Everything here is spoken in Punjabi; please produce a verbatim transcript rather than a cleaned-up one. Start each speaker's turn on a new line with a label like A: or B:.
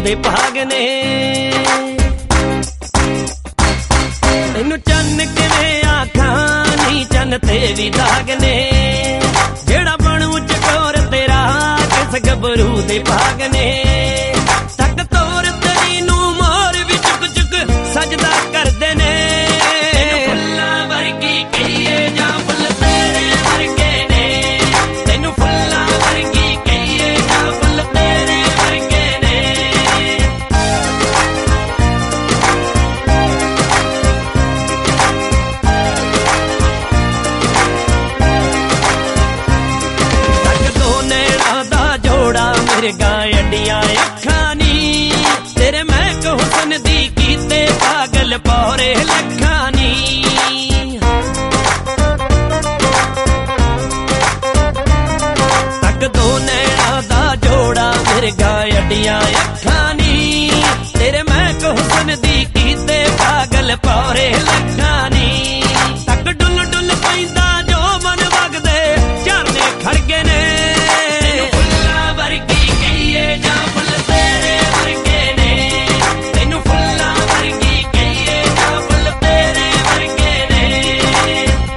A: ਦੇ ਭਾਗ ਨੇ। ਤੈਨੂੰ ਚੰਨ ਕਿਵੇਂ ਆਖਾਂ ਨੀ ਚੰਨ ਤੇ ਵੀ ਦਾਗ ਨੇ। ਜਿਹੜਾ ਬਣੂ ਚਕੋਰ ਤੇਰਾ ਕਿਸ ਗੱਭਰੂ ਦੇ ਭਾਗ ਨੇ। ਤੱਕ ਤੋਰ ਤੇਰੀ ਨੂੰ ਮੋਰ ਵੀ ਚੁੱਕ ਚੁੱਕ ਸਜਦਾ ਕਰਦੇ ਨੇ। ਫੁੱਲਾਂ ਵਰਗੀ ਕਹੀਏ ਜਾਂ ਫੁੱਲ ਤੇਰੇ ਵਰਗੇ ਨੇ। ਤੈਨੂੰ ਫੁੱਲਾਂ ਵਰਗੀ ਕਹੀਏ ਜਾਂ ਫੁੱਲ ਤੇਰੇ ਵਰਗੇ ਨੇ। ਤੱਕ ਦੋ ਨੈਣਾਂ ਦਾ ਜੋੜਾ ਮਿਰਗਾਂ ਅੱਡੀਆਂ